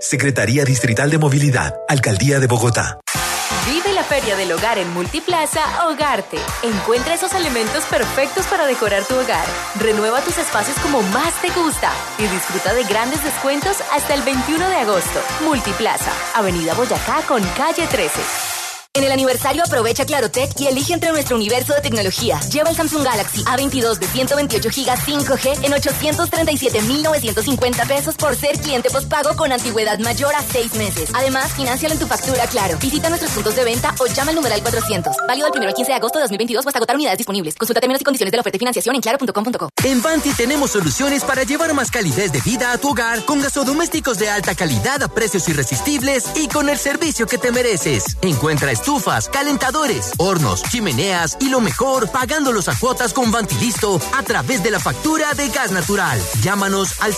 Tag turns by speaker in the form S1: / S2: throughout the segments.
S1: Secretaría Distrital de Movilidad, Alcaldía de Bogotá.
S2: Vive la Feria del Hogar en Multiplaza Hogarte. Encuentra esos elementos perfectos para decorar tu hogar. Renueva tus espacios como más te gusta y disfruta de grandes descuentos hasta el 21 de agosto. Multiplaza, Avenida Boyacá con calle 13.
S3: En el aniversario aprovecha Clarotech y elige entre nuestro universo de tecnología. Lleva el Samsung Galaxy A22 de 128 GB 5G en 837,950 pesos por ser cliente postpago con antigüedad mayor a 6 meses. Además, financialo en tu factura Claro. Visita nuestros puntos de venta o llama al numeral 400. Válido del 1 al 15 de agosto de 2022 o hasta agotar unidades disponibles. Consulta términos y condiciones de la oferta y financiación en claro.com.co.
S4: En Vanti tenemos soluciones para llevar más calidez de vida a tu hogar con gasodomésticos de alta calidad a precios irresistibles y con el servicio que te mereces. Encuentra estufas, calentadores, hornos, chimeneas y lo mejor, pagándolos a cuotas con Vantilisto a través de la factura de gas natural. Llámanos al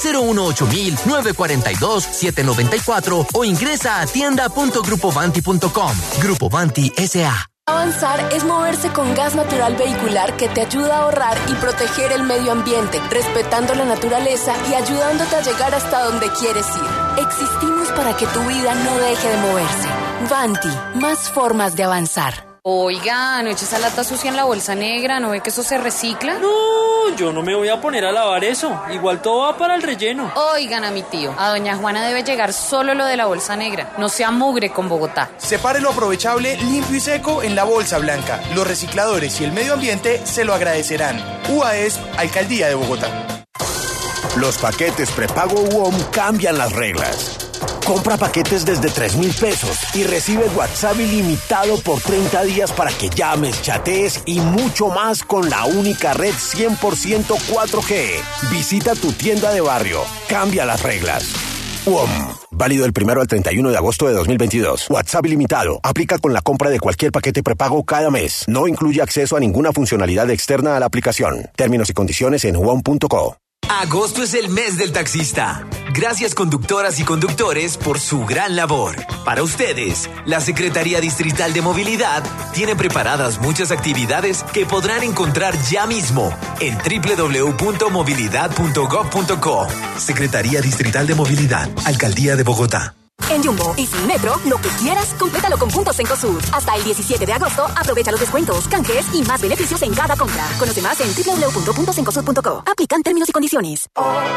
S4: 018-942-794 o ingresa a tienda.grupovanti.com. Grupo Vanti S.A.
S5: Avanzar es moverse con gas natural vehicular que te ayuda a ahorrar y proteger el medio ambiente, respetando la naturaleza y ayudándote a llegar hasta donde quieres ir. Existimos para que tu vida no deje de moverse. Vanti, más formas de avanzar.
S6: Oiga, no eche esa lata sucia en la bolsa negra, ¿no ve que eso se recicla?
S7: No, yo no me voy a poner a lavar eso. Igual todo va para el relleno.
S6: Oigan a mi tío, a doña Juana debe llegar solo lo de la bolsa negra. No sea mugre con Bogotá.
S8: Separe lo aprovechable, limpio y seco en la bolsa blanca. Los recicladores y el medio ambiente se lo agradecerán. UAESP, Alcaldía de Bogotá.
S9: Los paquetes prepago WOM cambian las reglas. Compra paquetes desde 3,000 pesos y recibe WhatsApp ilimitado por 30 días para que llames, chatees y mucho más con la única red 100% 4G. Visita tu tienda de barrio. Cambia las reglas. WOM. Válido del 1 al 31 de agosto de 2022. WhatsApp ilimitado. Aplica con la compra de cualquier paquete prepago cada mes. No incluye acceso a ninguna funcionalidad externa a la aplicación. Términos y condiciones en WOM.co.
S10: Agosto es el mes del taxista. Gracias conductoras y conductores por su gran labor. Para ustedes, la Secretaría Distrital de Movilidad tiene preparadas muchas actividades que podrán encontrar ya mismo en www.movilidad.gov.co.
S1: Secretaría Distrital de Movilidad, Alcaldía de Bogotá.
S3: En Jumbo y Sin Metro, lo que quieras, complétalo con puntos Cencosud. Hasta el 17 de agosto, aprovecha los descuentos, canjes y más beneficios en cada compra. Conoce más en www.cencosud.co. Aplican términos y condiciones.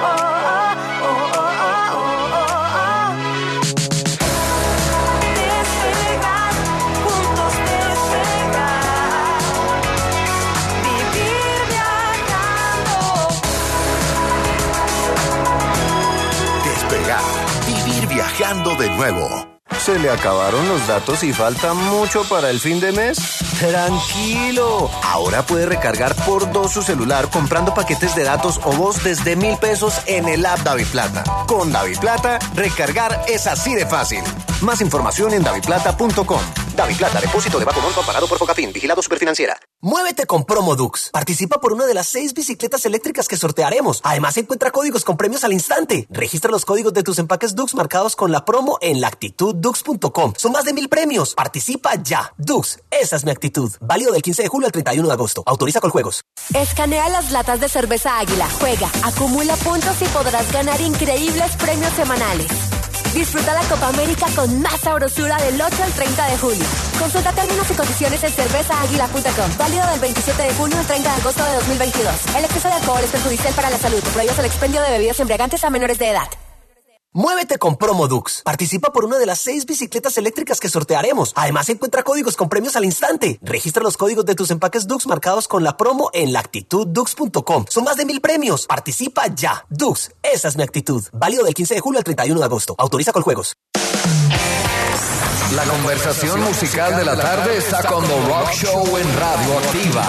S11: Viajando de nuevo. ¿Se le acabaron los datos y falta mucho para el fin de mes? ¡Tranquilo! Ahora puede recargar por 2 su celular comprando paquetes de datos o voz desde 1,000 pesos en el app DaviPlata. Con DaviPlata, recargar es así de fácil. Más información en daviplata.com. DaviPlata, depósito de bajo monto pagado por Focafin, vigilado Superfinanciera.
S4: Muévete con Promodux. Participa por una de las 6 bicicletas eléctricas que sortearemos. Además, encuentra códigos con premios al instante. Registra los códigos de tus empaques Dux marcados con la promo en lactituddux.com. Son más de 1,000 premios. Participa ya. Dux, esa es mi actitud. Válido del 15 de julio al 31 de agosto. Autoriza con juegos.
S5: Escanea las latas de cerveza Águila, juega, acumula puntos y podrás ganar increíbles premios semanales. Disfruta la Copa América con más sabrosura del 8 al 30 de julio. Consulta términos y condiciones en cervezaaguila.com. Válido del 27 de junio al 30 de agosto de 2022. El exceso de alcohol es perjudicial para la salud. Prohíbes el expendio de bebidas embriagantes a menores de edad.
S4: Muévete con Promodux. Participa por una de las 6 bicicletas eléctricas que sortearemos. Además, encuentra códigos con premios al instante. Registra los códigos de tus empaques Dux marcados con la promo en lactituddux.com. Son más de 1,000 premios. Participa ya. Dux, esa es mi actitud. Válido del 15 de julio al 31 de agosto. Autoriza con juegos.
S12: La conversación musical de la tarde está con The Rock Show en Radio Activa.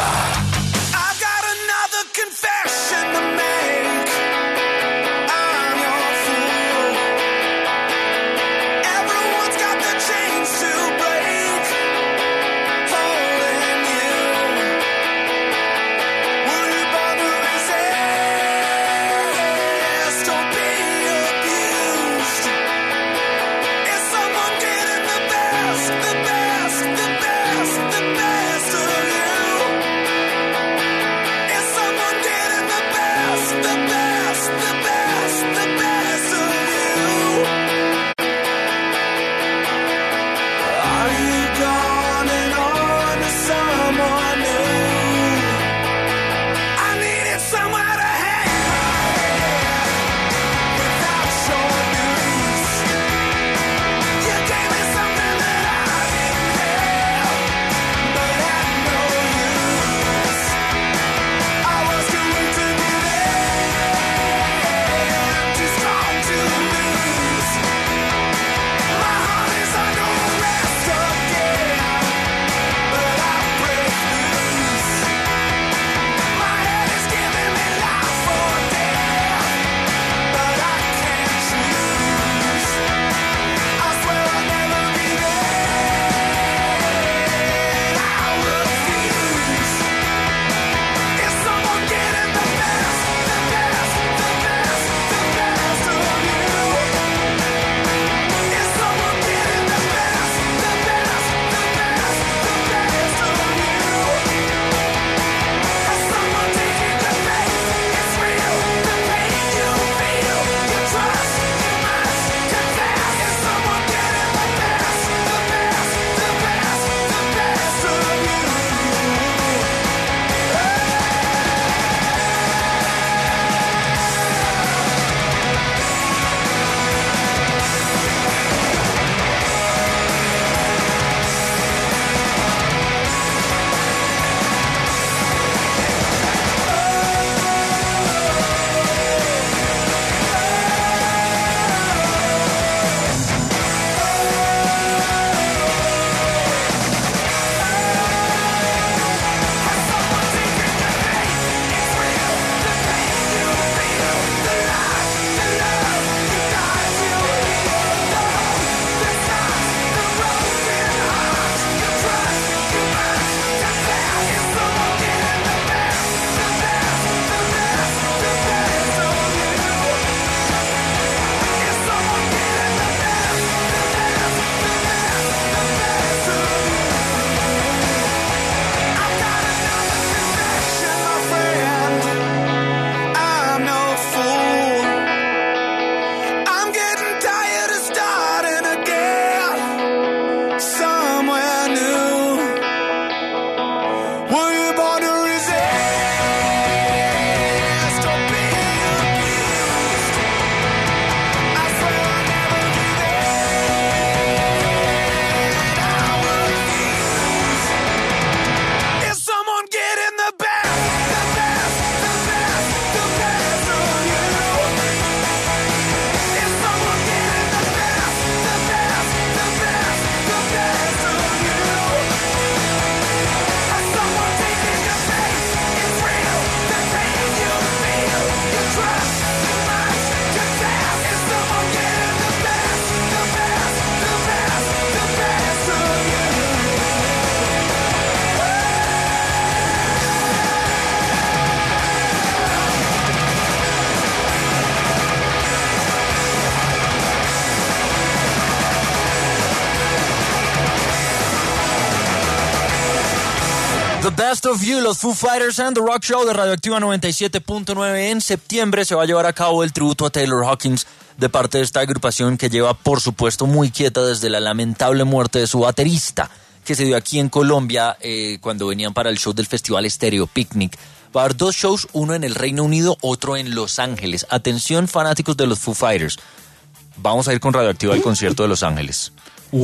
S13: The Best of You, los Foo Fighters and The Rock Show de Radioactiva 97.9. En septiembre se va a llevar a cabo el tributo a Taylor Hawkins de parte de esta agrupación que lleva, por supuesto, muy quieta desde la lamentable muerte de su baterista, que se dio aquí en Colombia cuando venían para el show del Festival Stereo Picnic. Va a haber 2 shows, uno en el Reino Unido, otro en Los Ángeles. Atención, fanáticos de los Foo Fighters. Vamos a ir con Radioactiva al concierto de Los Ángeles.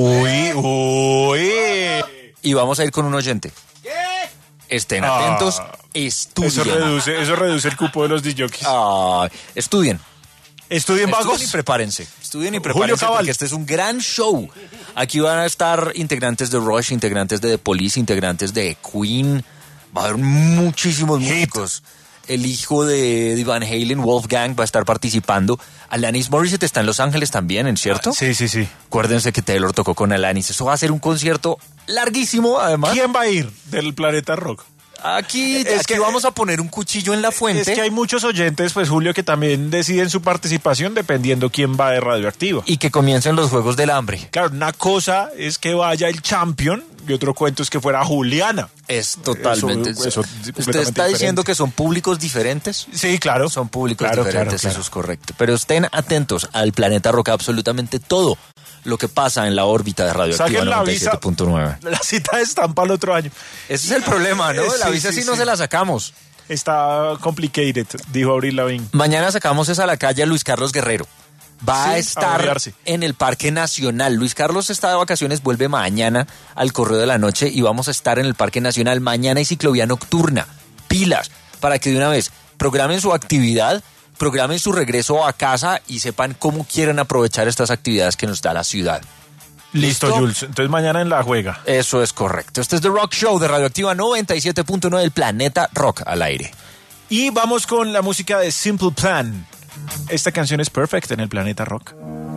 S14: Uy.
S13: Y vamos a ir con un oyente. Estén atentos, estudien.
S14: Eso reduce el cupo de los DJs.
S13: Estudien.
S14: Estudien vagos.
S13: Estudien y prepárense porque este es un gran show. Aquí van a estar integrantes de Rush, integrantes de The Police, integrantes de Queen. Va a haber muchísimos músicos. El hijo de Van Halen, Wolfgang, va a estar participando. Alanis Morissette está en Los Ángeles también, ¿cierto?
S14: Sí.
S13: Acuérdense que Taylor tocó con Alanis. Eso va a ser un concierto larguísimo, además.
S14: ¿Quién va a ir del Planeta Rock?
S13: Aquí vamos a poner un cuchillo en la fuente.
S14: Es que hay muchos oyentes, pues, Julio, que también deciden su participación dependiendo quién va de Radioactiva.
S13: Y que comiencen los Juegos del Hambre.
S14: Claro, una cosa es que vaya el champion y otro cuento es que fuera Juliana.
S13: Es totalmente...
S14: Eso
S13: ¿Usted está diciendo que son públicos diferentes?
S14: Sí, claro.
S13: Son públicos diferentes, claro. Eso es correcto. Pero estén atentos al Planeta Rock, absolutamente todo lo que pasa en la órbita de Radioactiva 97.9.
S14: La cita de estampa el otro año.
S13: Ese es el problema, ¿no? La visa sí no se la sacamos.
S14: Está complicated, dijo Avril Lavigne.
S13: Mañana sacamos esa a la calle a Luis Carlos Guerrero. Va a estar en el Parque Nacional. Luis Carlos está de vacaciones, vuelve mañana al Correo de la Noche y vamos a estar en el Parque Nacional. Mañana hay ciclovía nocturna. Pilas, para que de una vez programen su actividad, programen su regreso a casa y sepan cómo quieren aprovechar estas actividades que nos da la ciudad.
S14: Listo, Jules. Entonces mañana en la juega.
S13: Eso es correcto. Este es The Rock Show de Radioactiva 97.9 del Planeta Rock al aire.
S14: Y vamos con la música de Simple Plan. Esta canción es perfecta en el Planeta Rock.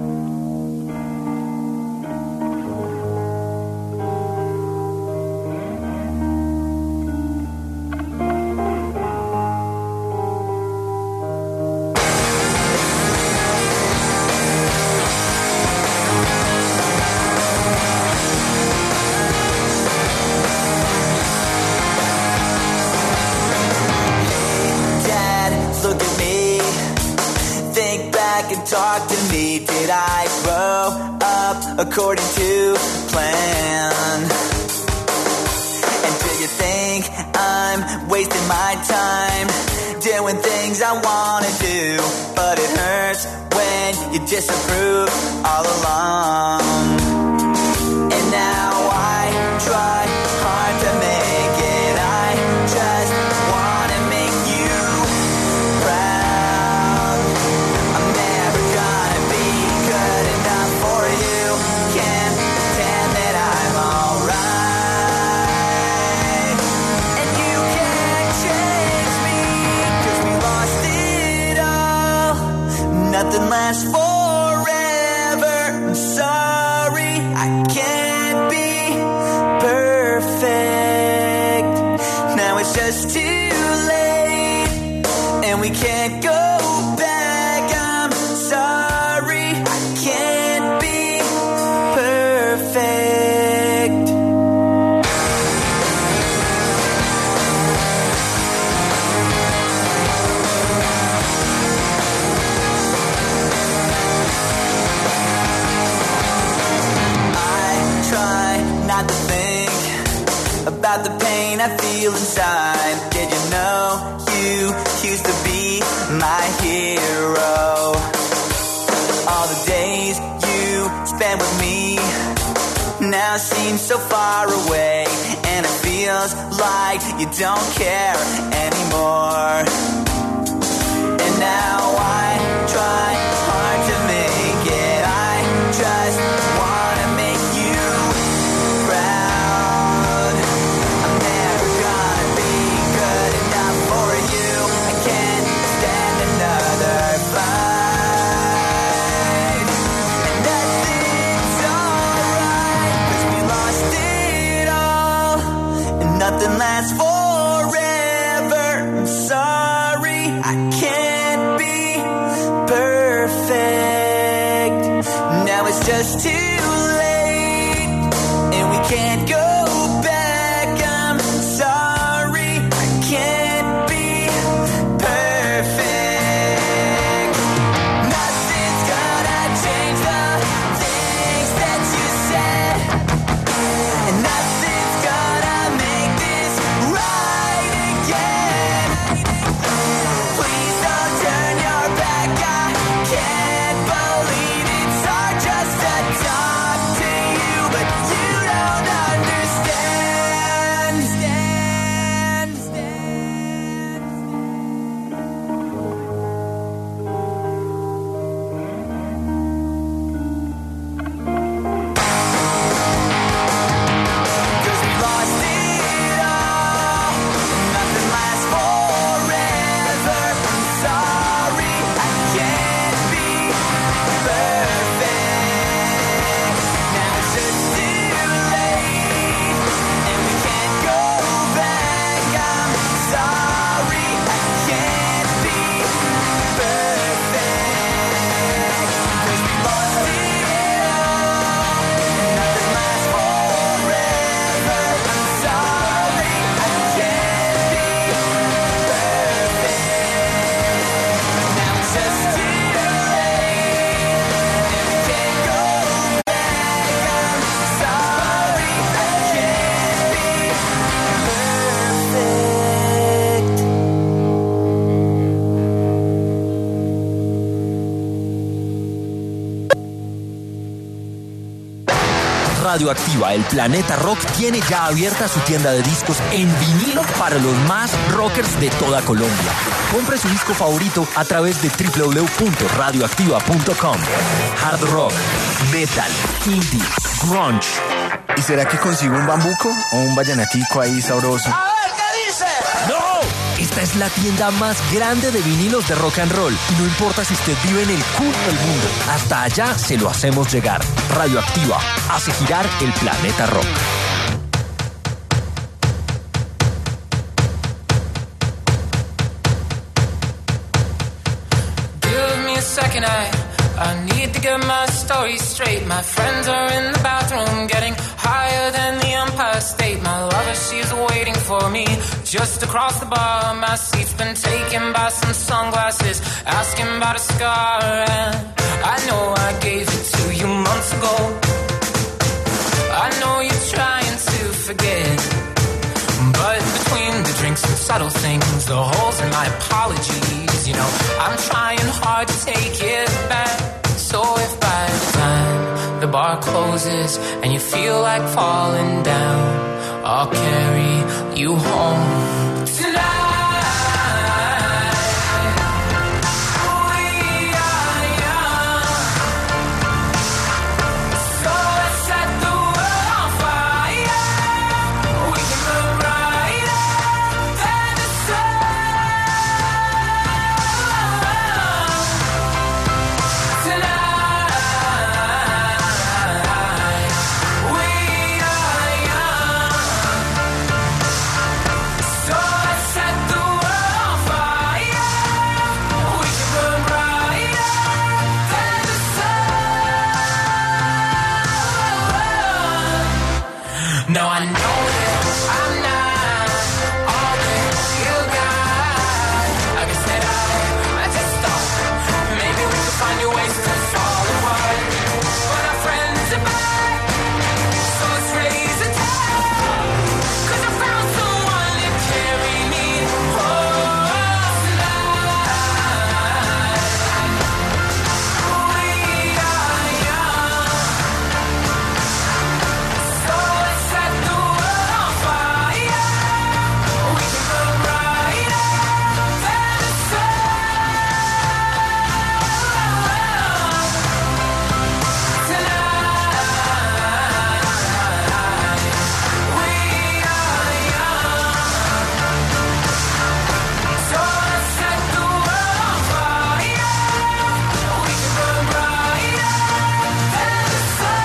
S15: Talk to me, did I grow up according to plan? And do you think I'm wasting my time doing things I want to do? But it hurts when you disapprove all along. And now I try hard to make it, I just want to make you proud. I'm never gonna be good enough for you, can't pretend that I'm alright. And you can't change me, 'cause we lost it all. Nothing lasts forever, I'm sorry, I can't be perfect. Now it's just too late, and we can't go back. I'm sorry, I can't be perfect. I try not to think about the pain I feel inside. Did you know you used to be my hero? All the days you spent with me now seem so far away, and it feels like you don't care anymore. And now I try hard to make it, I just wanna make you proud. I'm never gonna be good enough for you, I can't stand another fight. And nothing's alright, 'cause we lost it all, and nothing lasts forever. I'm sorry, I can't be perfect. Now it's just too late, and we can't go back. I'm sorry.
S13: Radioactiva, el Planeta Rock, tiene ya abierta su tienda de discos en vinilo para los más rockers de toda Colombia. Compre su disco favorito a través de www.radioactiva.com. Hard rock, metal, indie, grunge.
S16: ¿Y será que consigo un bambuco o un vallenatico ahí sabroso?
S13: ¡A ver qué dice! ¡No! Esta es la tienda más grande de vinilos de rock and roll. Y no importa si usted vive en el culo del mundo, hasta allá se lo hacemos llegar. Radioactiva hace girar el planeta rock.
S17: Give me a second, I need to get my story straight. My friends are in the bathroom getting higher than the Empire State. My lover, she's waiting for me just across the bar. My seat's been taken by some sunglasses, asking about a scar. And I know I gave it to you months ago. I know you're trying to forget, but between the drinks and subtle things, the holes in my apologies, you know, I'm trying hard to take it back. So if by the time the bar closes and you feel like falling down, I'll carry you home tonight. No, I know that I'm not all that you got. I guess that I just thought maybe we could find new ways to fall apart. But our friends are back, so let's raise a toast. 'Cause I found someone to carry me home tonight. We are young, so let's set the world on fire. We can burn brighter than the sun tonight. We are young, so let's set the world on fire. We can burn brighter than the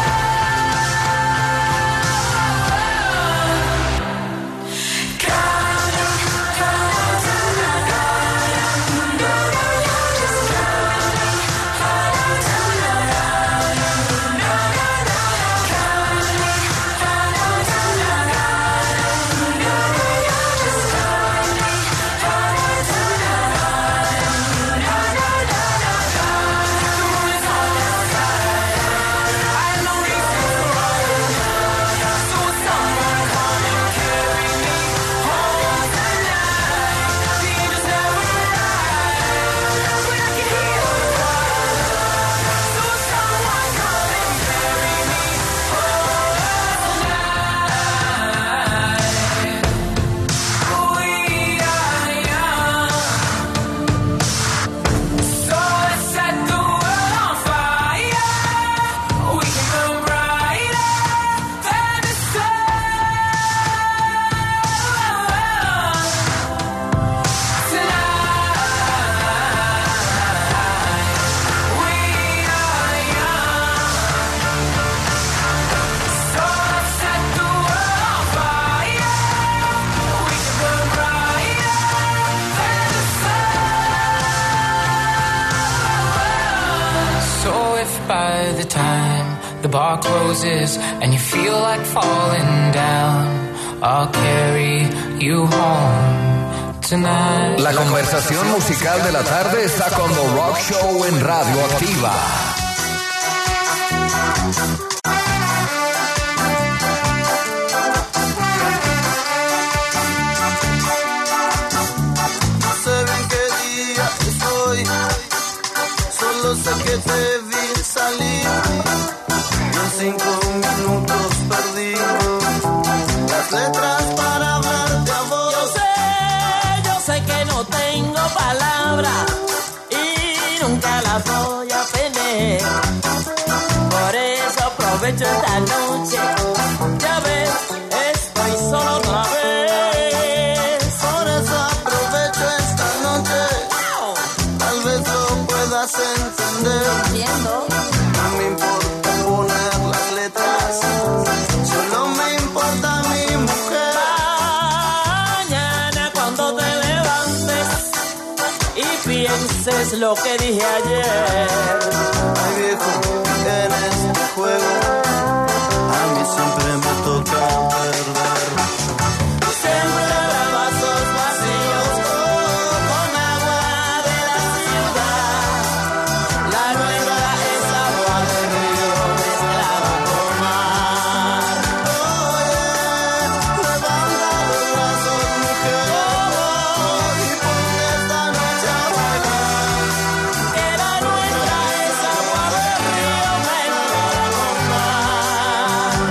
S17: by the time the bar closes and you feel like falling down, I'll carry you home tonight.
S12: La conversación musical de la tarde está con The Rock Show en Radioactiva.
S18: No sé bien qué día estoy, solo sé que te vi salir y en 5 minutos
S19: aprovecho esta noche. Ya ves, estoy solo otra vez.
S18: Por eso aprovecho esta noche. Tal vez lo puedas entender.
S19: Entiendo.
S18: No me importa poner las letras, solo me importa mi mujer.
S19: Mañana cuando te levantes y pienses lo que dije ayer.
S18: Ay viejo, en este juego a mí siempre me toca perder.
S19: Siempre habrá vasos vacíos con agua de la ciudad. La nuestra es agua de río mezclada con mar.
S18: Oye, levanta los brazos, mujer, y ponte esta noche a bailar.
S19: Que la nuestra es agua de río mezclada con mar.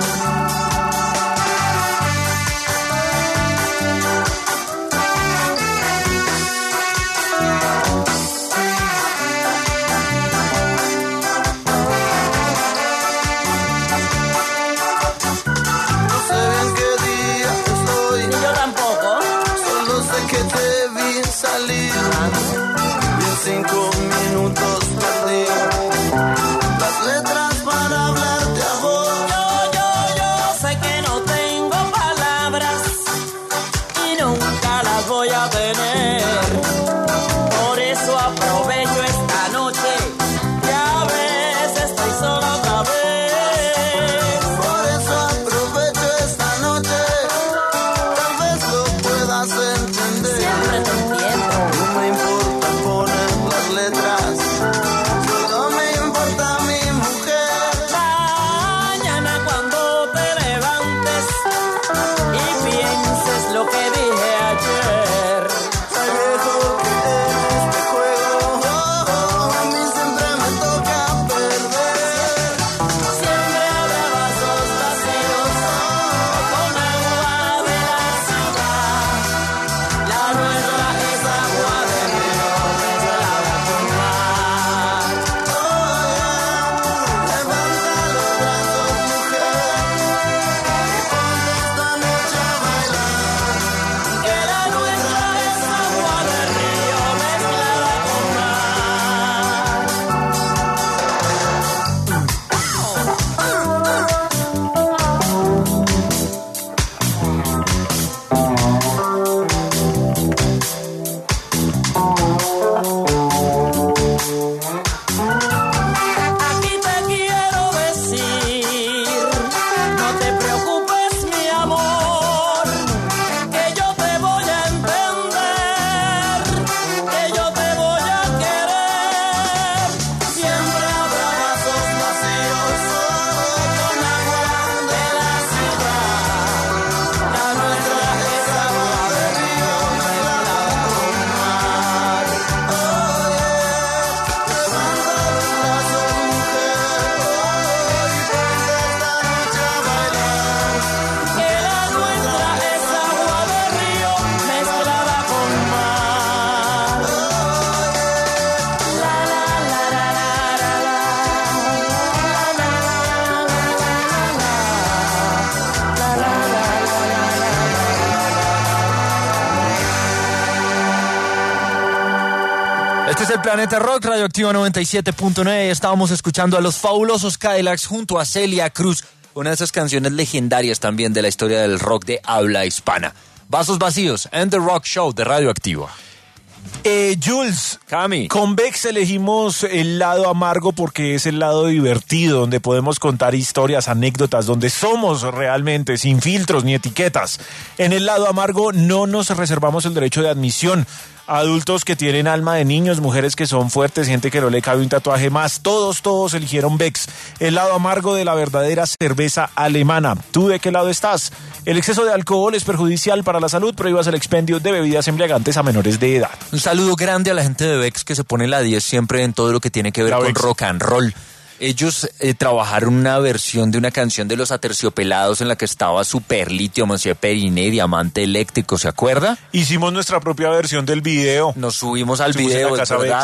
S18: No sé bien qué día estoy,
S19: Ni yo tampoco.
S18: solo sé que te vi salir y en 5 minutos perdí las letras para hablarte a vos.
S19: Yo sé que no tengo palabras y nunca las voy a tener. Por eso aprovecho esta noche. Ya ves, estoy solo otra vez.
S18: Por eso aprovecho esta noche, tal vez lo puedas entender.
S19: Siempre te entiendo.
S18: No me importa poner las letras, solo me importa mi mujer.
S19: Mañana cuando te levantes y pienses lo que dije ayer.
S18: Ay viejo, que en este juego a mí siempre me toca perder.
S19: Siempre habrá vasos vacíos con agua de la ciudad. La nuestra es agua de río mezclada con mar.
S18: Levanta los brazos, mujer, y ponte esta noche a bailar.
S19: Que la nuestra es agua de río mezclada con mar. Aquí te quiero decir, no te preocupes mi amor, que yo te voy a entender, que yo te voy a querer. Siempre habrá vasos vacíos con agua de la ciudad. La nuestra es agua de río mezclada con mar.
S18: Levanta los brazos, mujer, y ponte esta noche a bailar.
S19: Que la nuestra es agua de río mezclada con mar. La la la la la
S13: Este es el Planeta Rock, Radioactiva 97.9. Estábamos escuchando a los fabulosos Cadillacs junto a Celia Cruz, una de esas canciones legendarias también de la historia del rock de habla hispana. Vasos vacíos and The Rock Show de Radioactiva.
S14: Jules,
S13: Cami,
S14: con Bex elegimos el lado amargo porque es el lado divertido, donde podemos contar historias, anécdotas, donde somos realmente sin filtros ni etiquetas. En el lado amargo no nos reservamos el derecho de admisión. Adultos que tienen alma de niños, mujeres que son fuertes, gente que no le cabe un tatuaje más. Todos eligieron Bex, el lado amargo de la verdadera cerveza alemana. ¿Tú de qué lado estás? El exceso de alcohol es perjudicial para la salud. Prohíbas el expendio de bebidas embriagantes a menores de edad.
S13: un saludo grande a la gente de Bex que se pone la 10 siempre en todo lo que tiene que ver con rock and roll. Ellos trabajaron una versión de una canción de Los Aterciopelados en la que estaba Super Litio, Monsieur Periné, Diamante Eléctrico, ¿se acuerda?
S14: Hicimos nuestra propia versión del video.
S13: Nos subimos al video, es verdad.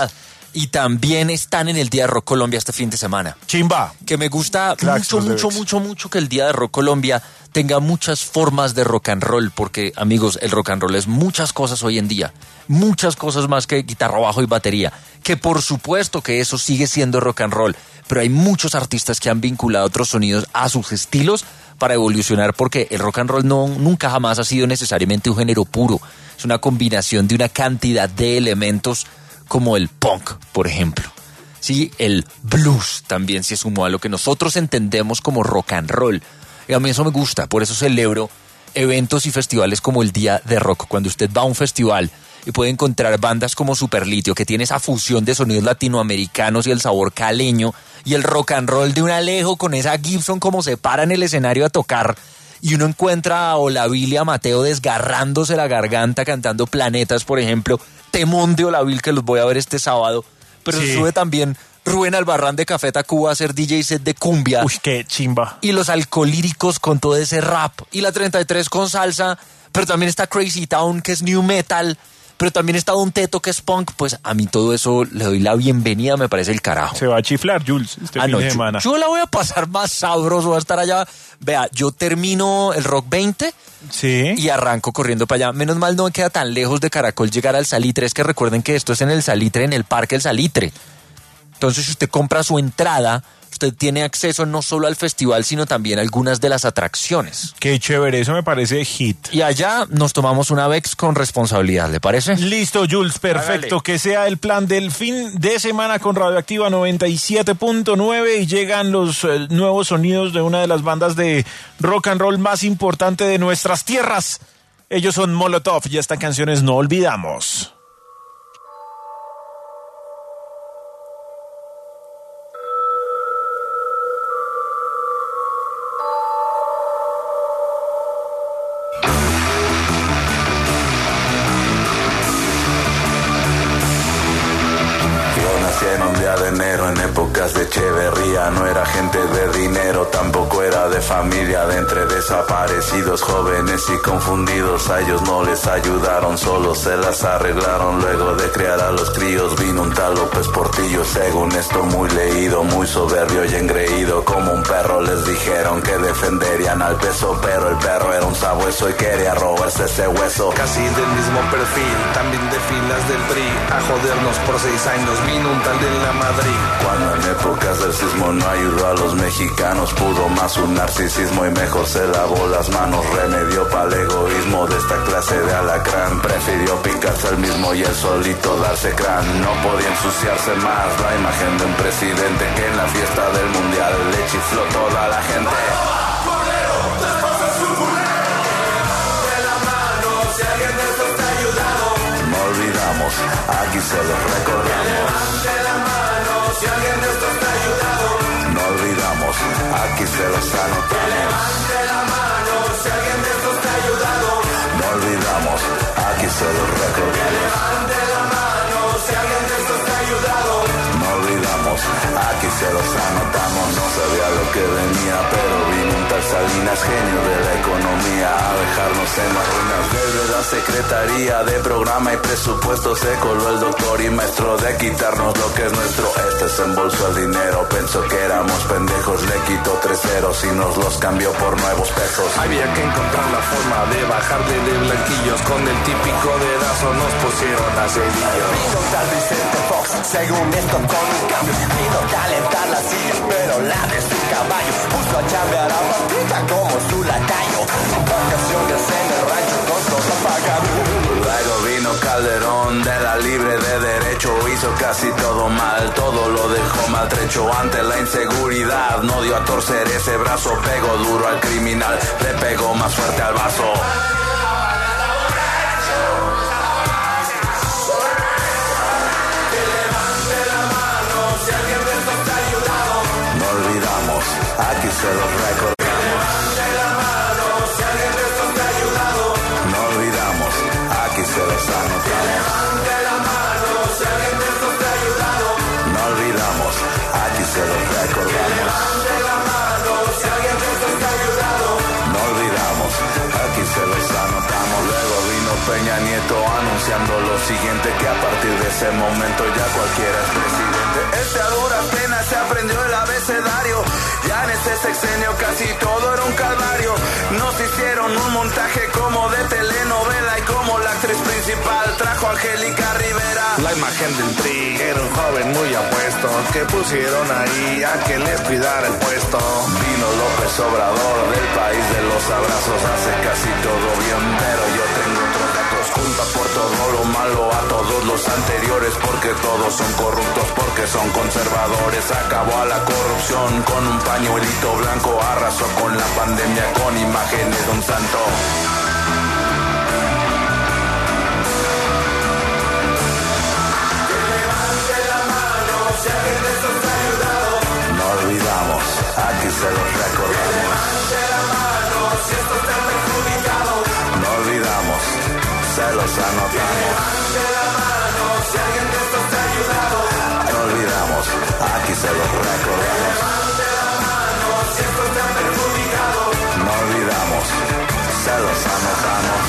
S13: Y también están en el Día de Rock Colombia este fin de semana.
S14: Chimba.
S13: Que me gusta
S14: Cracks,
S13: mucho que el Día de Rock Colombia tenga muchas formas de rock and roll, porque, amigos, el rock and roll es muchas cosas hoy en día. Muchas cosas más que guitarra, bajo y batería. Que por supuesto que eso sigue siendo rock and roll, pero hay muchos artistas que han vinculado otros sonidos a sus estilos para evolucionar, porque el rock and roll nunca jamás ha sido necesariamente un género puro. Es una combinación de una cantidad de elementos, como el punk, por ejemplo. Sí, el blues también se sumó a lo que nosotros entendemos como rock and roll. Y a mí eso me gusta, por eso celebro eventos y festivales como el Día de Rock. Cuando usted va a un festival y puede encontrar bandas como Superlitio, que tiene esa fusión de sonidos latinoamericanos y el sabor caleño, y el rock and roll de un Alejo con esa Gibson como se para en el escenario a tocar, y uno encuentra a Olavil y a Mateo desgarrándose la garganta cantando Planetas, por ejemplo, temón de Olavil, que los voy a ver este sábado, pero sí. Sube también Rubén Albarrán de Café Tacuba a hacer DJ set de cumbia.
S14: Uy, qué chimba.
S13: Y los Alcolíricos con todo ese rap, y la 33 con salsa, pero también está Crazy Town, que es new metal, pero también está Don Teto, que es punk. Pues a mí todo eso le doy la bienvenida, me parece el carajo.
S14: Se va a chiflar, Jules, este fin de semana.
S13: Yo la voy a pasar más sabroso, voy a estar allá. Vea, yo termino el Rock 20 y arranco corriendo para allá. Menos mal no me queda tan lejos de Caracol llegar al Salitre. Es que recuerden que esto es en el Salitre, en el Parque El Salitre. Entonces, si usted compra su entrada, usted tiene acceso no solo al festival, sino también a algunas de las atracciones.
S14: Qué chévere, eso me parece hit.
S13: Y allá nos tomamos una Bex con responsabilidad, ¿le parece?
S14: Listo, Jules, perfecto. Hágale. Que sea el plan del fin de semana con Radioactiva 97.9 y llegan los nuevos sonidos de una de las bandas de rock and roll más importante de nuestras tierras. Ellos son Molotov y esta canción es No Olvidamos.
S20: En épocas de Echeverría no era gente de dinero, tampoco era de familia. De entre desaparecidos, jóvenes y confundidos, a ellos no les ayudaron, solo se las arreglaron. Luego de criar a los críos vino un tal López Portillo, según esto muy leído, muy soberbio y engreído. Como un perro les dijeron que defenderían al peso, pero el perro era un sabueso y quería robarse ese hueso.
S21: Casi del mismo perfil, también de filas del PRI, a jodernos por 6 años vino un tal de la Madrid.
S20: Cuando en épocas del sismo no ayudó a los mexicanos, pudo más un narcisismo y mejor se lavó las manos. Remedio para el egoísmo de esta clase de alacrán, prefirió picarse el mismo y el solito darse crán. No podía ensuciarse más la imagen de un presidente que en la fiesta del mundial le chifló toda la gente. No olvidamos, aquí se los recordamos. Si alguien de esto está ayudado, no olvidamos, aquí se los anotamos. Levante la mano, si alguien de esto está ayudado, no olvidamos, aquí se los recordamos. Levante la mano, si alguien de esto está ayudado, no olvidamos, aquí se los anotamos. No sabía lo que venía, pero vino un tal Salinas, genio de la economía, a dejarnos en las ruinas. Desde la Secretaría de Programa y Presupuesto se coló el doctor y maestro de quitarnos lo que es nuestro. Este se embolsó el dinero, pensó que éramos pendejos, le quitó 3 ceros y nos los cambió por nuevos pesos.
S21: Había que encontrar la forma de bajarle de blanquillos, con el típico dedazo nos pusieron a cedillo.
S22: Vino tal Vicente Fox, según esto con un cambio, vino a calentar las sillas, pero la de su caballo, puso a chambear a Patricia como su lacayo, vacaciones en el rancho con todo pagado.
S20: Luego vino Calderón de la Libre de Derecho, hizo casi todo mal, todo lo dejó maltrecho. Ante la inseguridad no dio a torcer ese brazo, pegó duro al criminal, le pegó más fuerte al vaso. Que levante la mano si alguien de esto está ayudado. No olvidamos, aquí se los recordamos. Levante la mano si alguien de esto está ayudado. No olvidamos, aquí se los anotamos. Levante la mano si alguien de esto está ayudado. No olvidamos, aquí se los recordamos. Levante la mano si alguien de esto está ayudado. No olvidamos, aquí se los anotamos. Luego vino Peña Nieto anunciando los
S21: siguiente, que a partir de ese momento ya cualquiera es presidente. Este a duras penas se aprendió el abecedario, ya en este sexenio casi todo era un calvario. Nos hicieron un montaje como de telenovela y como la actriz principal trajo a Angélica Rivera. La imagen del PRI era un joven muy apuesto que pusieron ahí a que les cuidara el puesto. Vino López Obrador del país de los abrazos, hace casi todo bien, pero yo tengo otros datos. Culpa por todo lo malo a todos los anteriores, porque todos son corruptos, porque son conservadores. Acabó a la corrupción con un pañuelito blanco, arrasó con la pandemia con imágenes de un santo.
S20: Si alguien de estos te ha ayudado,
S21: no olvidamos, aquí se los recordamos.
S20: levante la mano si esto te ha perjudicado.
S21: No olvidamos, se los anotamos.
S20: Levante la mano si alguien de estos te ha ayudado.
S21: No olvidamos, aquí se los recordamos.
S20: Levante la mano si esto te ha perjudicado.
S21: No olvidamos, se los anotamos.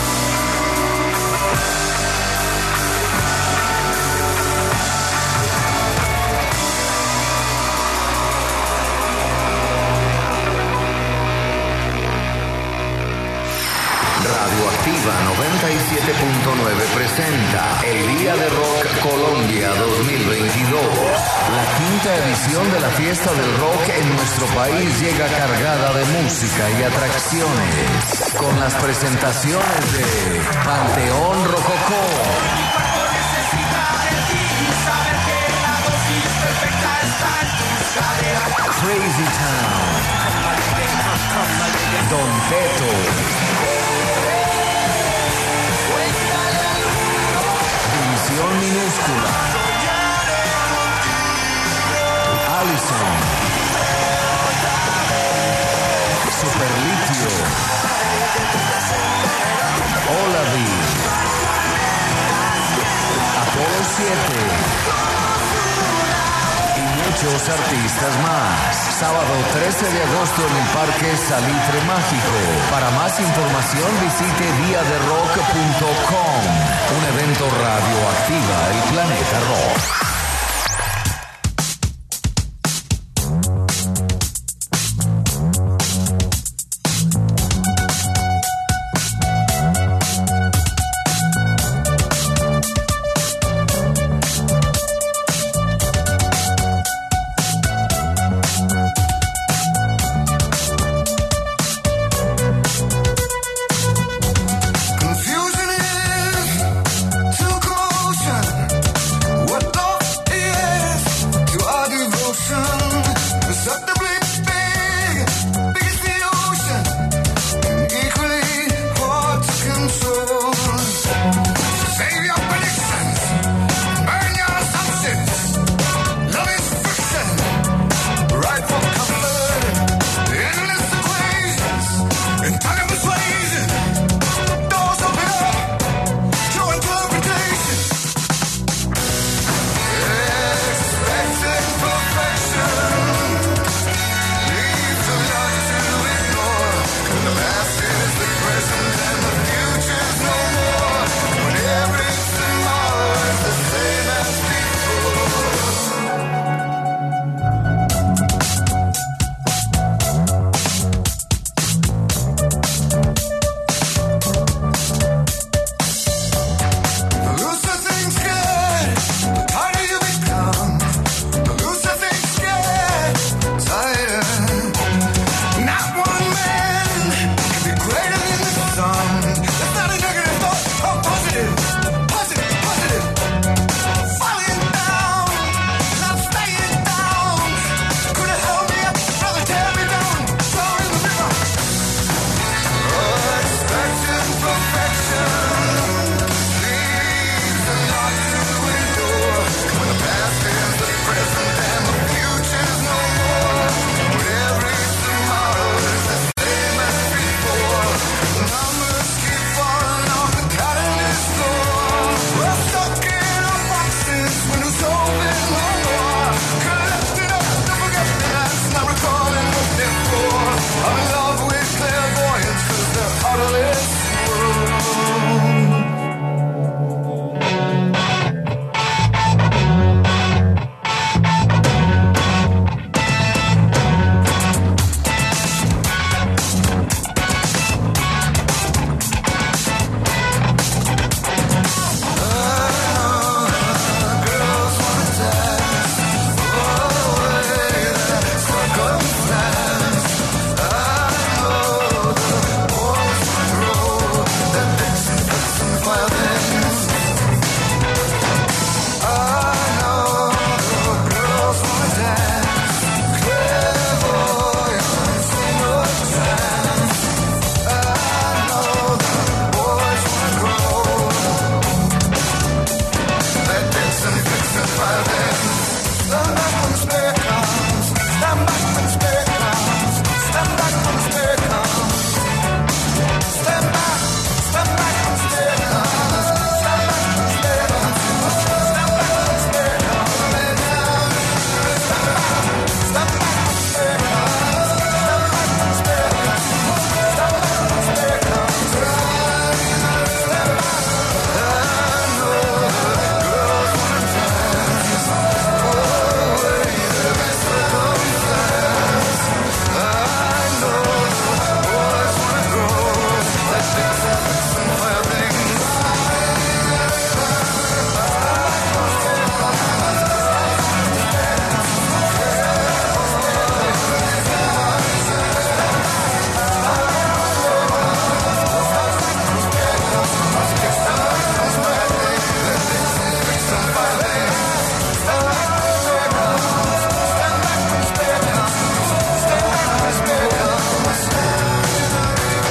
S12: Radioactiva 97.9 presenta el Día de Rock Colombia 2022. La quinta edición de la Fiesta del Rock en nuestro país llega cargada de música y atracciones, con las presentaciones de Panteón Rococó, Crazy Town, Don Teto, División Minúscula, Allison, Superlitio, Olavi, Apolo 7 y muchos artistas más. Sábado 13 de agosto en el Parque Salitre Mágico. Para más información visite diaderock.com. Un evento radioactiva, el planeta rock.
S20: Confusion is too commotion. What the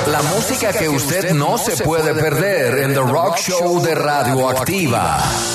S12: La música que usted no se puede perder en The Rock Show de Radioactiva.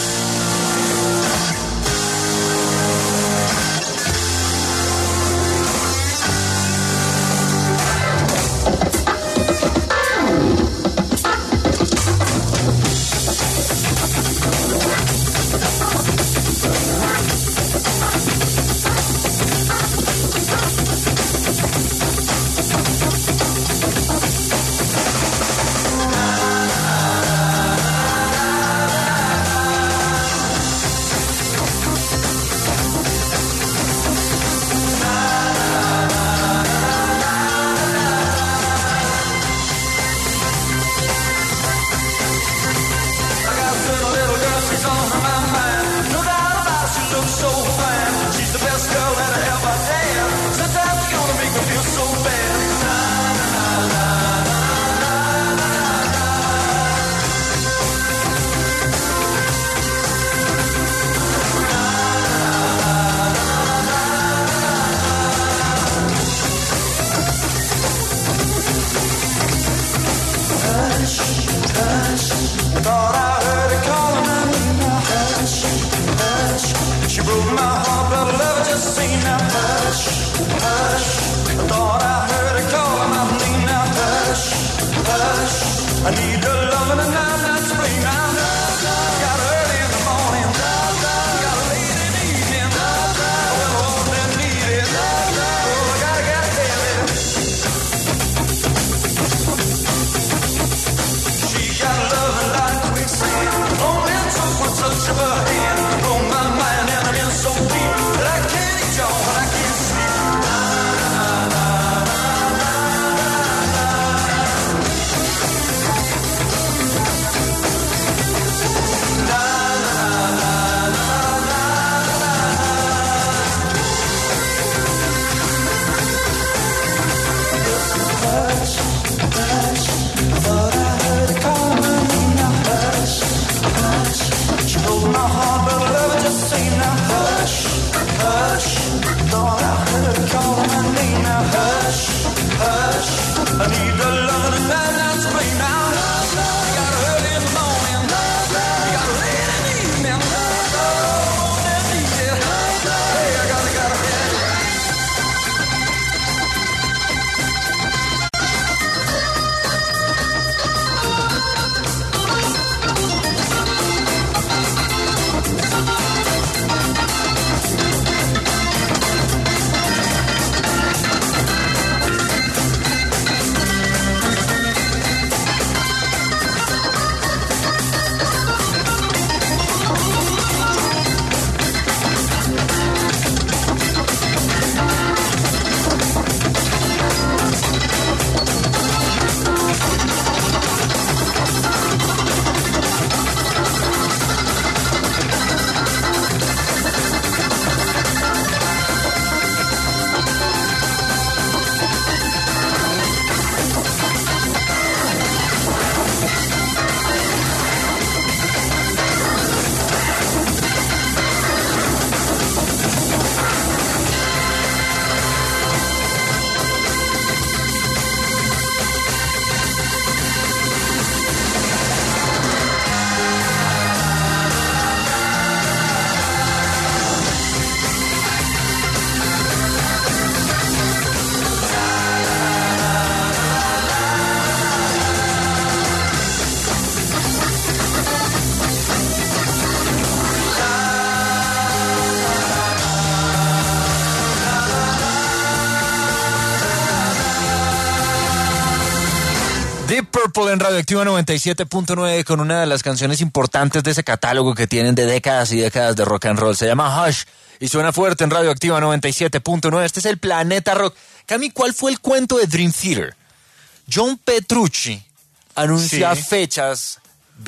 S13: Deep Purple en Radioactiva 97.9 con una de las canciones importantes de ese catálogo que tienen de décadas y décadas de rock and roll. Se llama Hush y suena fuerte en Radioactiva 97.9. Este es el Planeta Rock. Cami, ¿cuál fue el cuento de Dream Theater? John Petrucci anuncia fechas,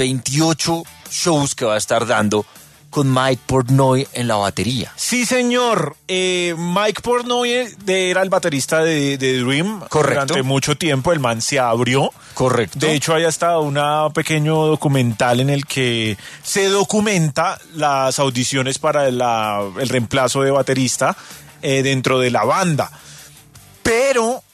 S13: 28 shows que va a estar dando con Mike Portnoy en la batería.
S14: Sí, señor. Mike Portnoy era el baterista de Dream.
S13: Correcto.
S14: Durante mucho tiempo el man se abrió.
S13: Correcto.
S14: De hecho, hay hasta un pequeño documental en el que se documenta las audiciones para el reemplazo de baterista dentro de la banda. Pero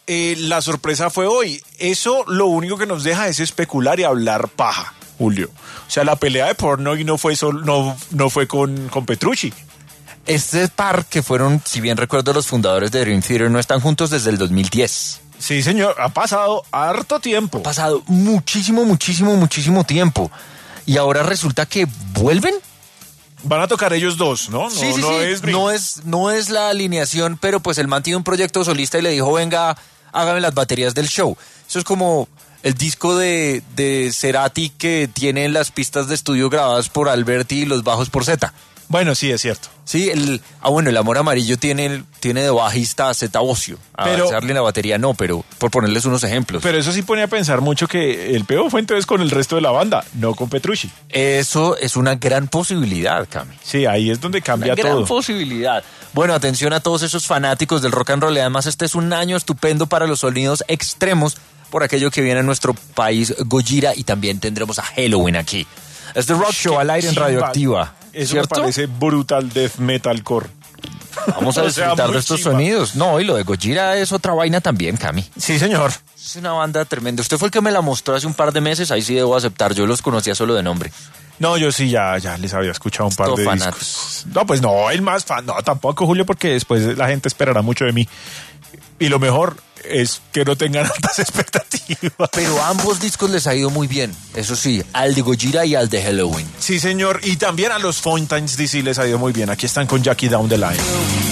S14: la sorpresa fue hoy. Eso lo único que nos deja es especular y hablar paja, Julio. O sea, la pelea de Portnoy no fue con Petrucci.
S13: Este par que fueron, si bien recuerdo, los fundadores de Dream Theater no están juntos desde el 2010.
S14: Sí, señor, ha pasado harto tiempo.
S13: Ha pasado muchísimo tiempo. Y ahora resulta que vuelven.
S14: Van a tocar ellos dos, ¿no?
S13: Sí. No es la alineación, pero pues él mantiene un proyecto solista y le dijo, venga, hágame las baterías del show. Eso es como el disco de Cerati que tiene las pistas de estudio grabadas por Alberti y los bajos por Zeta.
S14: Bueno, sí, es cierto.
S13: Sí, el Amor Amarillo tiene de bajista a Zeta Bosio. A Charlie la batería no, pero por ponerles unos ejemplos.
S14: Pero eso sí pone a pensar mucho que el peo fue entonces con el resto de la banda, no con Petrucci.
S13: Eso es una gran posibilidad, Cami.
S14: Sí, ahí es donde cambia todo.
S13: Una gran posibilidad. Bueno, atención a todos esos fanáticos del rock and roll. Además, este es un año estupendo para los sonidos extremos por aquello que viene a nuestro país, Gojira, y también tendremos a Halloween aquí. Es The Rock Show al aire en Radioactiva.
S14: Eso
S13: ¿cierto?
S14: me parece brutal death metalcore.
S13: Vamos a disfrutar de estos sonidos. No, y lo de Gojira es otra vaina también, Cami.
S14: Sí, señor.
S13: Es una banda tremenda. Usted fue el que me la mostró hace un par de meses. Ahí sí debo aceptar. Yo los conocía solo de nombre.
S14: No, yo sí ya les había escuchado un par de discos. No, pues no, el más fan. No, tampoco, Julio, porque después la gente esperará mucho de mí. Y lo mejor es que no tengan altas expectativas.
S13: Pero a ambos discos les ha ido muy bien, eso sí, al de Gojira y al de Halloween.
S14: Sí, señor, y también a los Fountains DC les ha ido muy bien. Aquí están con Jackie Down the Line.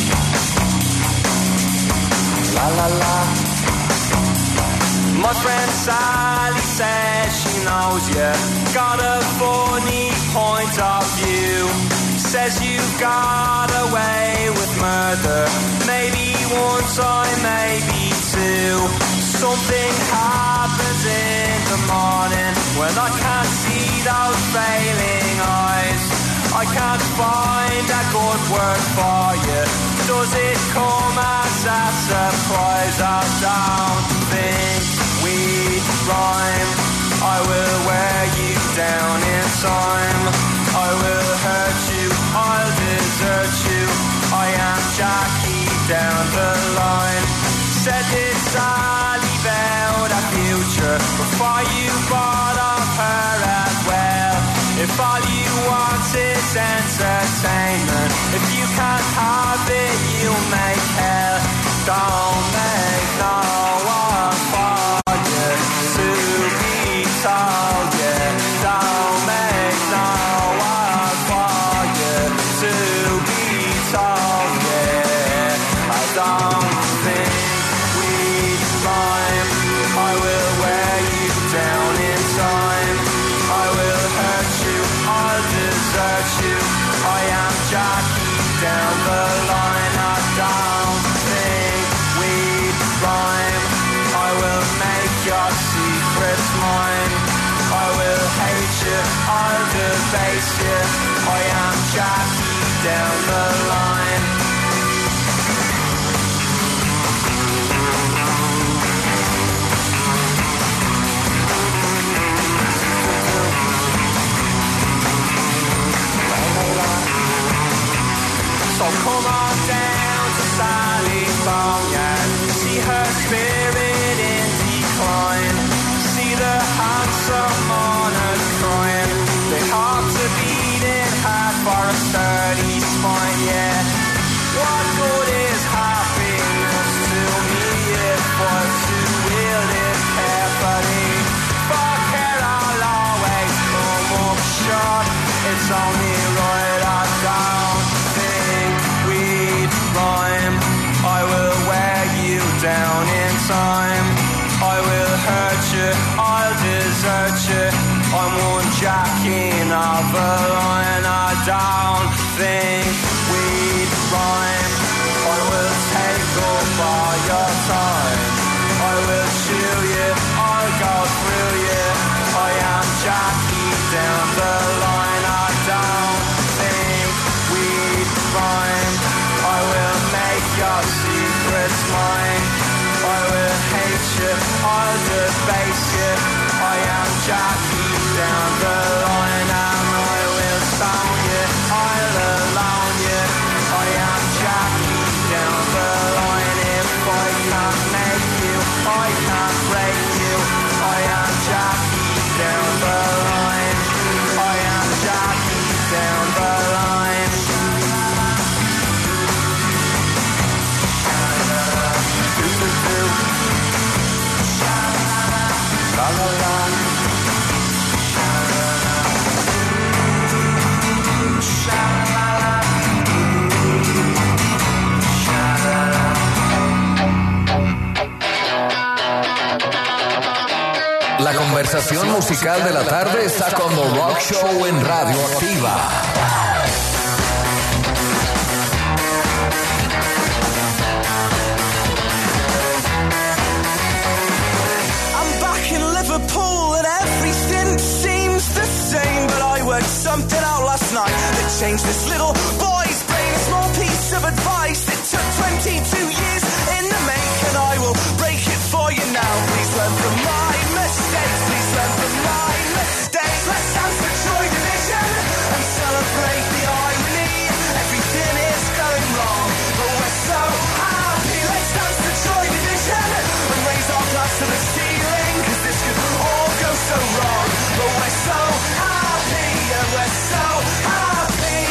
S22: La la la. My friend Sally says she knows you got a funny point of view. Says you got away with murder. Maybe one time, maybe two. Something happens in the morning when I can't see those failing eyes. I can't find a good word for you. Does it come as a surprise? I don't think we rhyme. I will wear you down in time. I will hurt you, I'll desert you. I am Jackie down the line. Said this Sally about a future before you bought off her as well. If all you want is entertainment, if you can't have it, you'll make hell. Don't make no one for you to be told, yeah. Don't make no one for you to be told, yeah. I don't think we'd rhyme. I will wear you down in time. I will hurt you, I'll desert you. I am Jackie down the line. I don't think we'd rhyme. I will make your secrets mine. I will hate you, I'll debase you. I am Jackie down the line. So come on down to Sally's Boneyard. See her spirit in decline. See the handsome mourners crying. Their hearts are beating hard for a sturdy spine, yeah. What good is happiness to me if we're to wield it carefully? For care I'll always come up short. It's only right I don't think we'd rhyme. I will wear you down in time. I will hurt you, I'll desert you. I'm one jacking of a line. I don't think we'd rhyme. I will take up all your time. I will chew you, I'll go through you. I am Jackie down the line. I don't think we'd rhyme. I will make your secrets mine. I will hate you, I'll debase you. I am Jackie down the line. And I will stone you, I'll alone you. I am Jackie down the line. If I can't make you
S12: La conversación musical de la tarde está con The Rock Show en Radio Activa.
S2: I'm back in Liverpool and everything seems the same, but I worked something out last night that changed this little boy's brain. A small piece of advice that took 22 years in the make, and I will break it for you now. Please learn from my mistakes. Please learn from my mistakes. Let's dance for Joy Division and celebrate the irony. Everything is going wrong, but we're so happy. Let's dance for Joy Division and raise our glass to the ceiling, 'cause this could all go so wrong, but we're so happy. Yeah, we're so happy.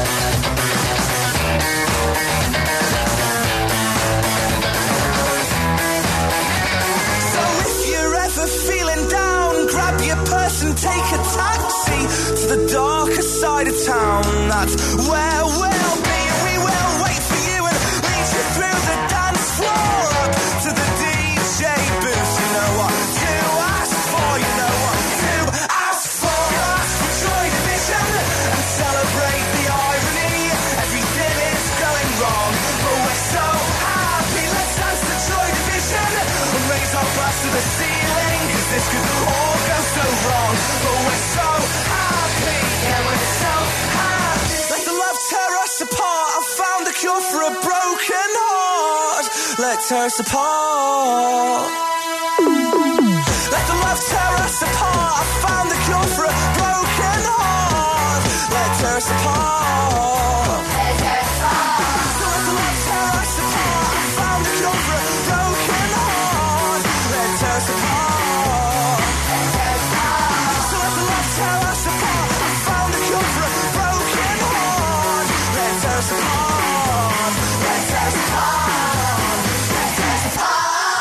S2: So if you're ever feeling down, grab your purse and take a taxi to the darker side of town. That's where we'll be, and we will wait for you and lead you through the dance floor up to the DJ booth. You know what to ask for, you know what to ask for. Ask for Joy Division and celebrate the irony. Everything is going wrong, but we're so happy. Let's dance to Joy Division and raise our glass to the ceiling, 'cause this could all go so wrong, but we're so happy. Yeah, we're so happy. Let the love tear us apart. I found the cure for a broken heart. Let tear us apart. Let the love tear us apart. I found the cure for a broken heart. Let tear us apart. Let tear us apart. So let the love tear us apart. I found the cure for a broken heart. Let tear us apart. Let tear us apart. So let the love tear us apart. I found the cure for a broken heart. Let tear us apart. Let tear us apart. Let tear us apart.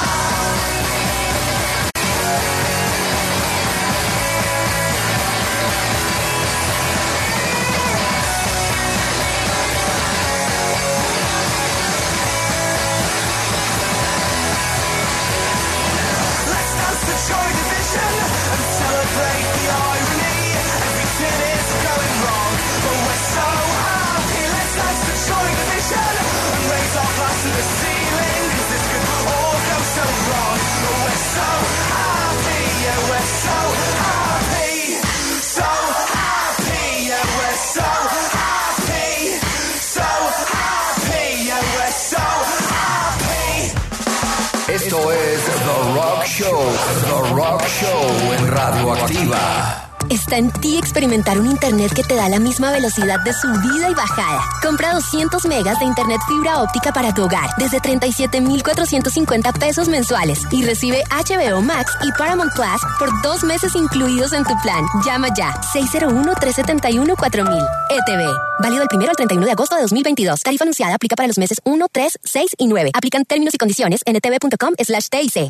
S2: Let's dance to Joy Division and celebrate the irony. Everything is going wrong, but we're so happy. Let's dance to Joy Division and raise our glass to the ceiling, 'cause this could all go so wrong, but we're so happy. Yeah, we're so happy. So happy. Yeah, we're so happy. So happy. Yeah, we're so happy.
S12: Esto es The Rock Show. The Rock Show en Radio Activa.
S5: Está en ti experimentar un internet que te da la misma velocidad de subida y bajada. Compra 200 megas de internet fibra óptica para tu hogar desde 37,450 pesos mensuales y recibe HBO Max y Paramount Plus por 2 meses incluidos en tu plan. Llama ya 601-371-4000. ETV. Válido del 1 al 31 de agosto de 2022. Tarifa anunciada aplica para los meses 1, 3, 6 y 9. Aplican términos y condiciones en etv.com/TIC.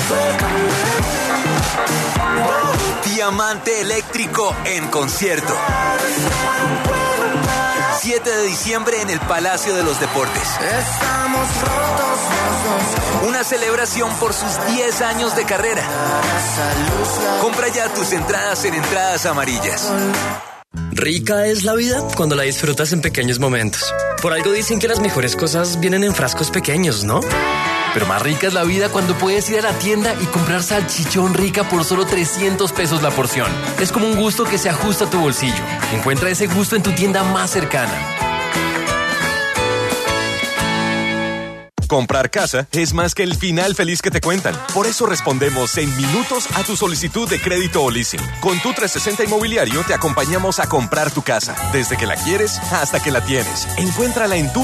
S10: Diamante Eléctrico en concierto. 7 de diciembre en el Palacio de los Deportes.
S2: Estamos rotos los dos.
S10: Una celebración por sus 10 años de carrera. Compra ya tus entradas en Entradas Amarillas.
S7: Rica es la vida cuando la disfrutas en pequeños momentos. Por algo dicen que las mejores cosas vienen en frascos pequeños, ¿no?
S23: Pero más rica es la vida cuando puedes ir a la tienda y comprar salchichón Rica por solo 300 pesos la porción. Es como un gusto que se ajusta a tu bolsillo. Encuentra ese gusto en tu tienda más cercana.
S24: Comprar casa es más que el final feliz que te cuentan. Por eso respondemos en minutos a tu solicitud de crédito o leasing. Con tu 360 Inmobiliario te acompañamos a comprar tu casa, desde que la quieres hasta que la tienes. Encuéntrala en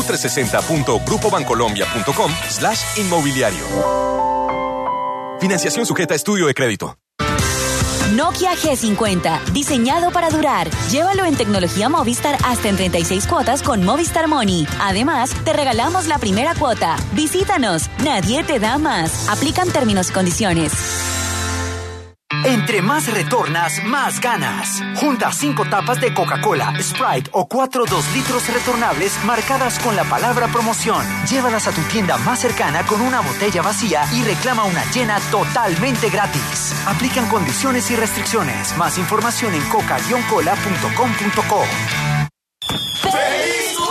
S24: tu360.grupobancolombia.com/inmobiliario. Financiación sujeta a estudio de crédito.
S25: Nokia G50, diseñado para durar. Llévalo en tecnología Movistar hasta en 36 cuotas con Movistar Money. Además, te regalamos la primera cuota. Visítanos, nadie te da más. Aplican términos y condiciones.
S1: Entre más retornas, más ganas. Junta 5 tapas de Coca-Cola, Sprite o 4 2 litros retornables marcadas con la palabra promoción. Llévalas a tu tienda más cercana con una botella vacía y reclama una llena totalmente gratis. Aplican condiciones y restricciones. Más información en coca-cola.com.co.
S3: ¡Feliz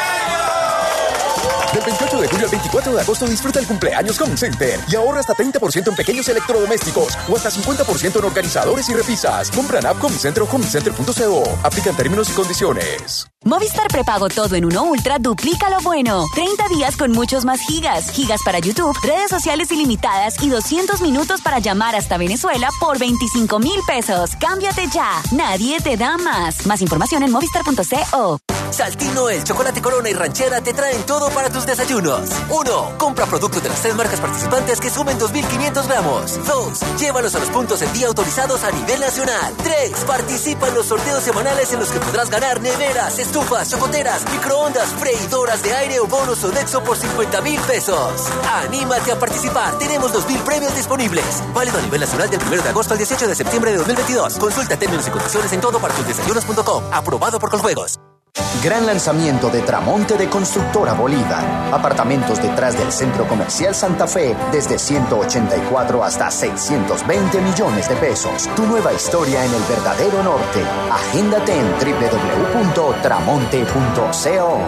S3: Del 28 de julio al 24 de agosto disfruta el cumpleaños Home Center y ahorra hasta 30% en pequeños electrodomésticos o hasta 50% en organizadores y repisas. Compra en app Home Center o homecenter.co. Aplican términos y condiciones.
S25: Movistar Prepago Todo en Uno Ultra duplica lo bueno. 30 días con muchos más gigas. Gigas para YouTube, redes sociales ilimitadas y 200 minutos para llamar hasta Venezuela por 25,000 pesos. Cámbiate ya. Nadie te da más. Más información en movistar.co.
S4: Saltino, el chocolate Corona y Ranchera te traen todo para tus desayunos. 1. Compra productos de las 3 marcas participantes que sumen 2,500 gramos. 2. Llévalos a los puntos en día autorizados a nivel nacional. 3. Participa en los sorteos semanales en los que podrás ganar neveras, estufas, chocoteras, microondas, freidoras de aire o bonos Sodexo por 50,000 pesos. Anímate a participar. Tenemos 2,000 premios disponibles. Válido a nivel nacional del 1 de agosto al 18 de septiembre de 2022. Consulta términos y condiciones en todopartusdesayunos.com. Aprobado por Coljuegos.
S6: Gran lanzamiento de Tramonte de Constructora Bolívar. Apartamentos detrás del Centro Comercial Santa Fe desde 184 hasta 620 millones de pesos. Tu nueva historia en el verdadero norte. Agéndate en www.tramonte.co.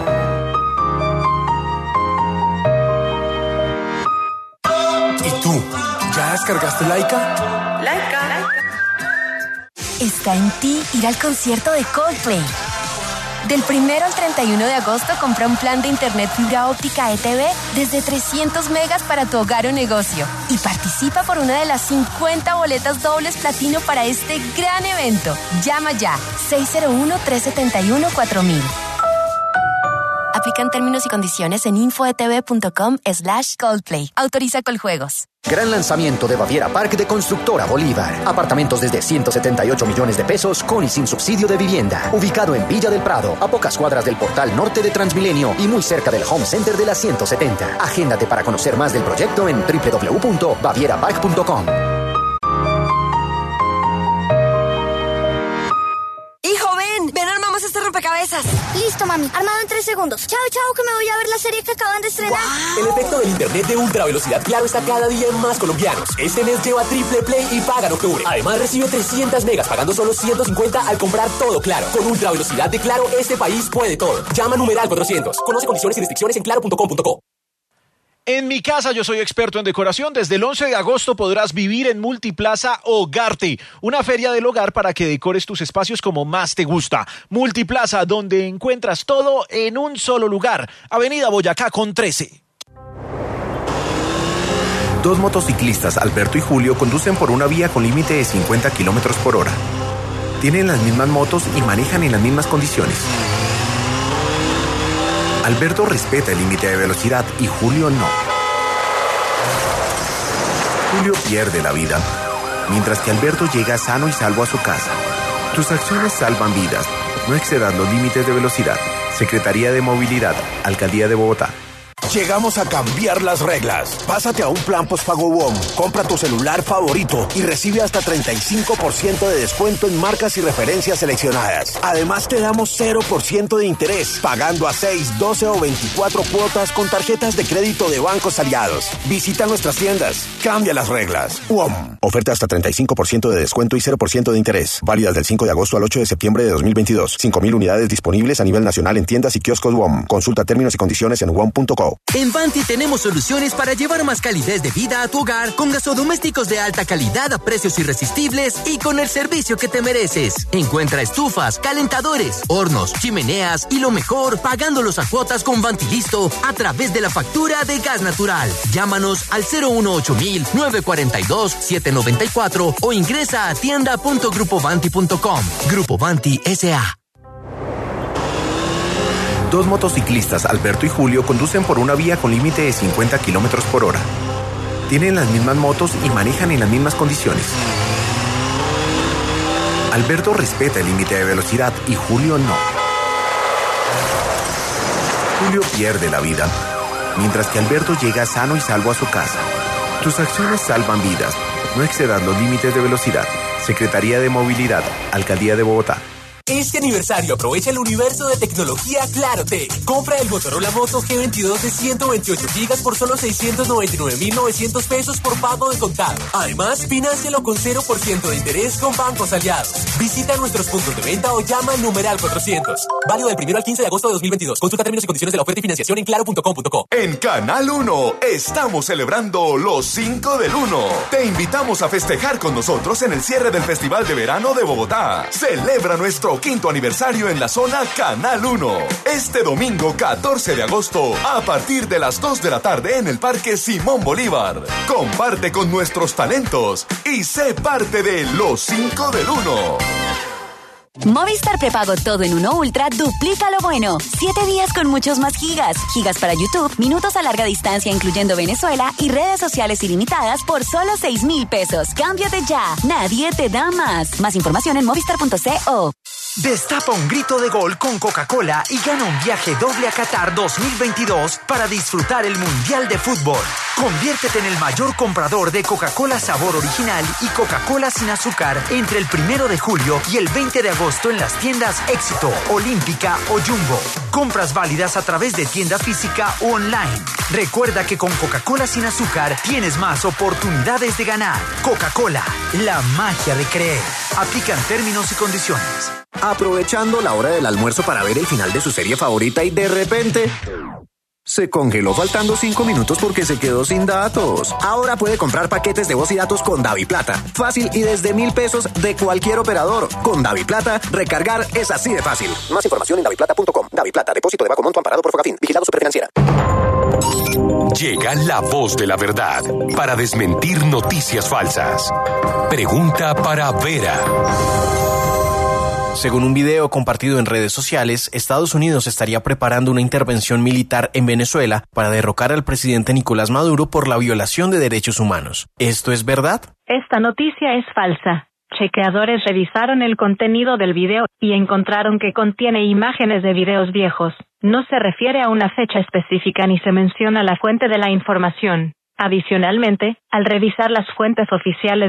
S3: ¿Y tú? ¿Ya descargaste Laika?
S8: Laika. Está en ti ir al concierto de Coldplay. Del 1 al 31 de agosto compra un plan de internet fibra óptica ETV desde 300 megas para tu hogar o negocio y participa por una de las 50 boletas dobles platino para este gran evento. Llama ya 601-371-4000. Aplican términos y condiciones en infoetv.com/Coldplay. Autoriza Coljuegos.
S6: Gran lanzamiento de Baviera Park de Constructora Bolívar. Apartamentos desde 178 millones de pesos con y sin subsidio de vivienda. Ubicado en Villa del Prado, a pocas cuadras del portal norte de Transmilenio y muy cerca del Home Center de la 170. Agéndate para conocer más del proyecto en www.bavierapar.com.
S8: Ven, armamos este rompecabezas.
S9: Listo, mami. Armado en 3 segundos. Chao, que me voy a ver la serie que acaban de estrenar.
S26: ¡Wow! El efecto del internet de ultra velocidad Claro está cada día en más colombianos. Este mes lleva triple play y paga en octubre. Además recibe 300 megas pagando solo 150 al comprar todo Claro. Con ultra velocidad de Claro, este país puede todo. Llama numeral 400. Conoce condiciones y restricciones en claro.com.co.
S14: En mi casa yo soy experto en decoración. Desde el 11 de agosto podrás vivir en Multiplaza Hogarte, una feria del hogar para que decores tus espacios como más te gusta. Multiplaza, donde encuentras todo en un solo lugar. Avenida Boyacá con 13.
S27: Dos motociclistas, Alberto y Julio, conducen por una vía con límite de 50 kilómetros por hora. Tienen las mismas motos y manejan en las mismas condiciones. Alberto respeta el límite de velocidad y Julio no. Julio pierde la vida, mientras que Alberto llega sano y salvo a su casa. Tus acciones salvan vidas. No excedas los límites de velocidad. Secretaría de Movilidad, Alcaldía de Bogotá.
S28: Llegamos a cambiar las reglas. Pásate a un plan postpago WOM. Compra tu celular favorito y recibe hasta 35% de descuento en marcas y referencias seleccionadas. Además, te damos 0% de interés, pagando a 6, 12 o 24 cuotas con tarjetas de crédito de bancos aliados. Visita nuestras tiendas. Cambia las reglas. WOM.
S27: Oferta hasta 35% de descuento y 0% de interés. Válidas del 5 de agosto al 8 de septiembre de 2022. 5,000 unidades disponibles a nivel nacional en tiendas y kioscos WOM. Consulta términos y condiciones en WOM.co.
S4: En Vanti tenemos soluciones para llevar más calidez de vida a tu hogar con gasodomésticos de alta calidad a precios irresistibles y con el servicio que te mereces. Encuentra estufas, calentadores, hornos, chimeneas y lo mejor, pagándolos a cuotas con Vantilisto a través de la factura de gas natural. Llámanos al 018-942-794 o ingresa a tienda.grupovanti.com. Grupo Vanti S.A.
S27: Dos motociclistas, Alberto y Julio, conducen por una vía con límite de 50 kilómetros por hora. Tienen las mismas motos y manejan en las mismas condiciones. Alberto respeta el límite de velocidad y Julio no. Julio pierde la vida, mientras que Alberto llega sano y salvo a su casa. Tus acciones salvan vidas. no excedan los límites de velocidad. Secretaría de Movilidad, Alcaldía de Bogotá.
S26: Este aniversario aprovecha el universo de tecnología Claro Tech. Compra el Motorola Moto G22 de 128 GB por solo 699.900 pesos por pago de contado. Además, financialo con 0% de interés con bancos aliados. Visita nuestros puntos de venta o llama al numeral 400. Válido del 1 al 15 de agosto de 2022. Consulta términos y condiciones de la oferta y financiación en claro.com.co.
S11: En Canal 1 estamos celebrando los 5 del 1. Te invitamos a festejar con nosotros en el cierre del Festival de Verano de Bogotá. Celebra nuestro 5º aniversario en la zona Canal 1. Este domingo 14 de agosto a partir de las 2 de la tarde en el Parque Simón Bolívar. Comparte con nuestros talentos y sé parte de los 5 del 1.
S25: Movistar Prepago Todo en Uno Ultra duplica lo bueno. 7 días con muchos más gigas. Gigas para YouTube, minutos a larga distancia incluyendo Venezuela y redes sociales ilimitadas por solo 6,000 pesos. Cámbiate ya. Nadie te da más. Más información en movistar.co.
S1: Destapa un grito de gol con Coca-Cola y gana un viaje doble a Qatar 2022 para disfrutar el Mundial de Fútbol. Conviértete en el mayor comprador de Coca-Cola sabor original y Coca-Cola sin azúcar entre el 1 de julio y el 20 de agosto en las tiendas Éxito, Olímpica o Jumbo. Compras válidas a través de tienda física o online. Recuerda que con Coca-Cola sin azúcar tienes más oportunidades de ganar. Coca-Cola, la magia de creer. Aplican términos y condiciones.
S28: Aprovechando la hora del almuerzo para ver el final de su serie favorita y de repente se congeló faltando 5 minutos porque se quedó sin datos. Ahora puede comprar paquetes de voz y datos con DaviPlata. Fácil y desde 1,000 pesos de cualquier operador. Con DaviPlata, recargar es así de fácil. Más información en daviplata.com. DaviPlata, depósito de bajo monto amparado por Fogafín. Vigilado Superfinanciera.
S15: Llega la voz de la verdad para desmentir noticias falsas. Pregunta para Vera.
S16: Según un video compartido en redes sociales, Estados Unidos estaría preparando una intervención militar en Venezuela para derrocar al presidente Nicolás Maduro por la violación de derechos humanos. ¿Esto es verdad?
S17: Esta noticia es falsa. Chequeadores revisaron el contenido del video y encontraron que contiene imágenes de videos viejos. No se refiere a una fecha específica ni se menciona la fuente de la información. Adicionalmente, al revisar las fuentes oficiales